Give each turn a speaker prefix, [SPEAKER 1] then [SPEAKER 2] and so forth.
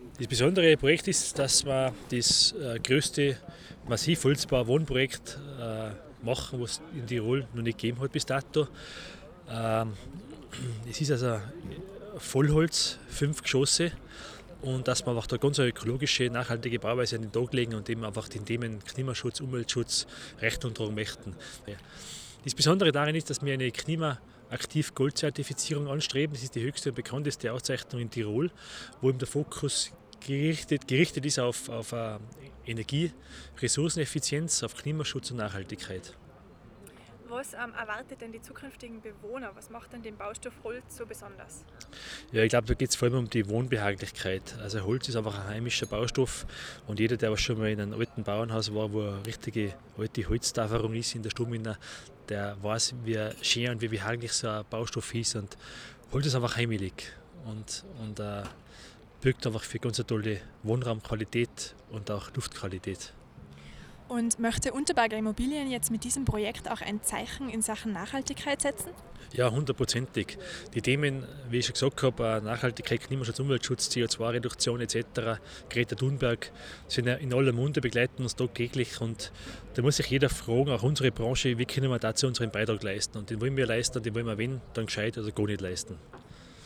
[SPEAKER 1] Das besondere Projekt ist, dass wir das größte Massivholzbau-Wohnprojekt machen, was es in Tirol noch nicht gegeben hat bis dato. Es ist also Vollholz, 5 Geschosse, und dass wir einfach da ganz eine ökologische, nachhaltige Bauweise an den Tag legen und eben einfach den Themen Klimaschutz, Umweltschutz Rechnung tragen möchten. Ja. Das Besondere daran ist, dass wir eine Klimaaktiv-Gold-Zertifizierung anstreben. Das ist die höchste und bekannteste Auszeichnung in Tirol, wo eben der Fokus gerichtet ist auf Energie, Ressourceneffizienz, auf Klimaschutz und Nachhaltigkeit.
[SPEAKER 2] Was erwartet denn die zukünftigen Bewohner? Was macht denn den Baustoff Holz so besonders?
[SPEAKER 1] Ja, ich glaube, da geht es vor allem um die Wohnbehaglichkeit. Also Holz ist einfach ein heimischer Baustoff, und jeder, der schon mal in einem alten Bauernhaus war, wo eine richtige alte Holztaferung ist in der Stube, der weiß, wie schön und wie behaglich so ein Baustoff ist. Und Holz ist einfach heimelig und birgt einfach für ganz eine tolle Wohnraumqualität und auch Luftqualität.
[SPEAKER 2] Und möchte Unterberger Immobilien jetzt mit diesem Projekt auch ein Zeichen in Sachen Nachhaltigkeit setzen?
[SPEAKER 1] Ja, 100%. Die Themen, wie ich schon gesagt habe, Nachhaltigkeit, Klimaschutz, Umweltschutz, CO2-Reduktion etc., Greta Thunberg, sind ja in aller Munde, begleiten uns tagtäglich, und da muss sich jeder fragen, auch unsere Branche, wie können wir dazu unseren Beitrag leisten. Und den wollen wir leisten, und den wollen wir, wenn, dann gescheit oder gar nicht leisten.